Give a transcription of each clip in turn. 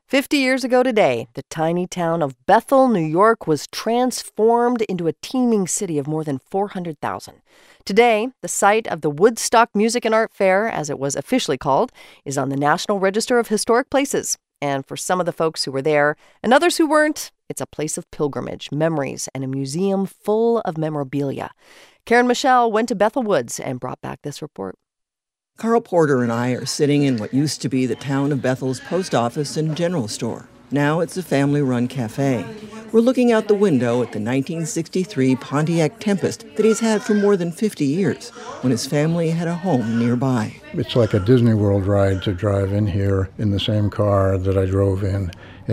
50 years ago today, the tiny town of Bethel, New York, was transformed into a teeming city of more than 400,000. Today, the site of the Woodstock Music and Art Fair, as it was officially called, is on the National Register of Historic Places. And for some of the folks who were there and others who weren't, it's a place of pilgrimage, memories, and a museum full of memorabilia. Karen Michelle went to Bethel Woods and brought back this report. Carl Porter and I are sitting in what used to be the town of Bethel's post office and general store. Now it's a family-run cafe. We're looking out the window at the 1963 Pontiac Tempest that he's had for more than 50 years, when his family had a home nearby. It's like a Disney World ride to drive in here in the same car that I drove in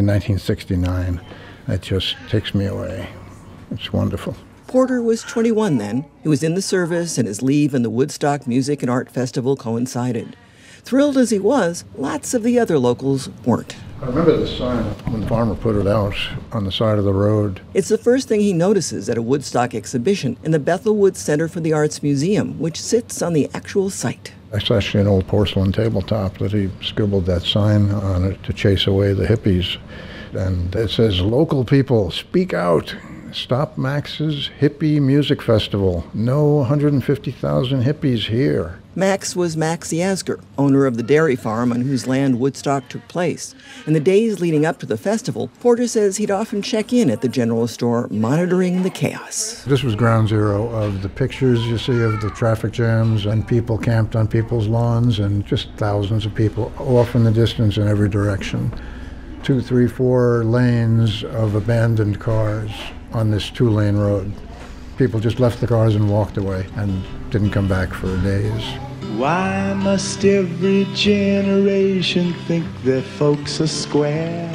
1969. It just takes me away. It's wonderful. Porter was 21 then. He was in the service, and his leave in the Woodstock Music and Art Festival coincided. Thrilled as he was, lots of the other locals weren't. I remember the sign when the farmer put it out on the side of the road. It's the first thing he notices at a Woodstock exhibition in the Bethel Woods Center for the Arts Museum, which sits on the actual site. It's actually an old porcelain tabletop that he scribbled that sign on it to chase away the hippies. And it says, "Local people, speak out. Stop Max's Hippie Music Festival. No 150,000 hippies here." Max was Max Yasgur, owner of the dairy farm on whose land Woodstock took place. In the days leading up to the festival, Porter says he'd often check in at the general store, monitoring the chaos. This was ground zero of the pictures you see of the traffic jams and people camped on people's lawns and just thousands of people off in the distance in every direction. 2, 3, 4 lanes of abandoned cars on this 2-lane road. People just left the cars and walked away and didn't come back for days. Why must every generation think their folks are square?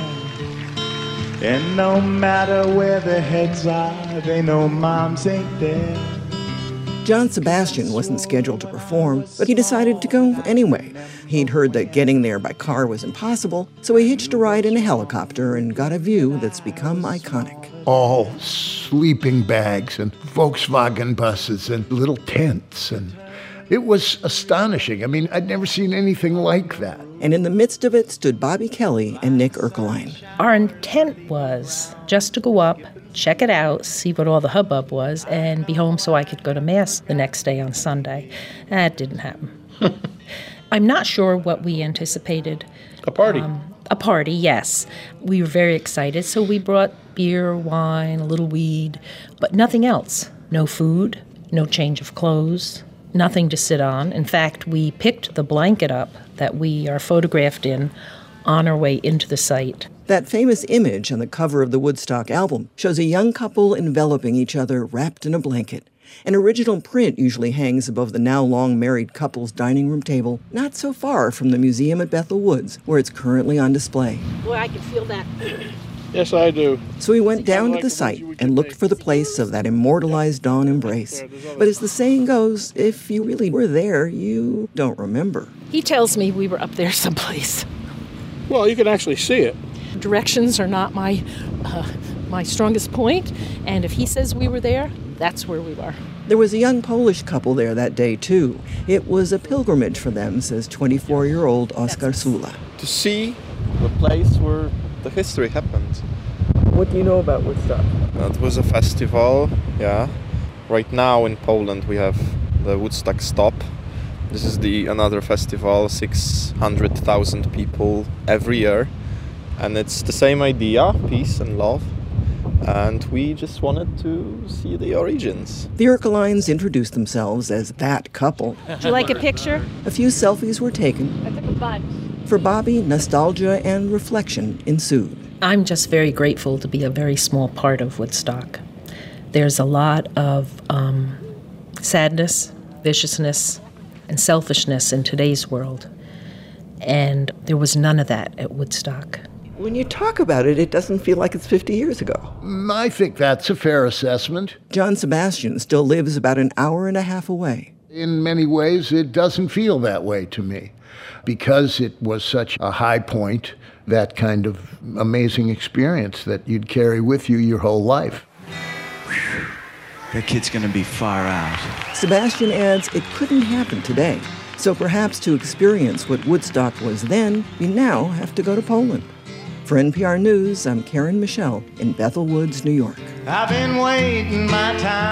And no matter where their heads are, they know moms ain't there. John Sebastian wasn't scheduled to perform, but he decided to go anyway. He'd heard that getting there by car was impossible, so he hitched a ride in a helicopter and got a view that's become iconic. All sleeping bags and Volkswagen buses and little tents, and it was astonishing. I mean, I'd never seen anything like that. And in the midst of it stood Bobby Kelly and Nick Erkeline. Our intent was just to go up, check it out, see what all the hubbub was, and be home so I could go to Mass the next day on Sunday. That didn't happen. I'm not sure what we anticipated. A party. A party, yes. We were very excited, so we brought beer, wine, a little weed, but nothing else. No food, no change of clothes, nothing to sit on. In fact, we picked the blanket up that we are photographed in on our way into the site. That famous image on the cover of the Woodstock album shows a young couple enveloping each other wrapped in a blanket. An original print usually hangs above the now long married couple's dining room table, not so far from the museum at Bethel Woods, where it's currently on display. Boy, I can feel that. Yes, I do. So we went down to the site and looked for the place of that immortalized dawn embrace. But as the saying goes, if you really were there, you don't remember. He tells me we were up there someplace. Well, you can actually see it. Directions are not my strongest point, and if he says we were there, that's where we were. There was a young Polish couple there that day, too. It was a pilgrimage for them, says 24-year-old Oskar Sula. To see the place where the history happened. What do you know about Woodstock? It was a festival, yeah. Right now in Poland we have the Woodstock Stop. This is another festival, 600,000 people every year. And it's the same idea, peace and love. And we just wanted to see the origins. The Erkelines introduced themselves as that couple. Would you like a picture? A few selfies were taken. I took a bunch. For Bobby, nostalgia and reflection ensued. I'm just very grateful to be a very small part of Woodstock. There's a lot of sadness, viciousness, and selfishness in today's world. And there was none of that at Woodstock. When you talk about it, it doesn't feel like it's 50 years ago. I think that's a fair assessment. John Sebastian still lives about an hour and a half away. In many ways, it doesn't feel that way to me. Because it was such a high point, that kind of amazing experience that you'd carry with you your whole life. That kid's gonna be far out. Sebastian adds it couldn't happen today. So perhaps to experience what Woodstock was then, you now have to go to Poland. For NPR News, I'm Karen Michelle in Bethel Woods, New York. I've been waiting my time.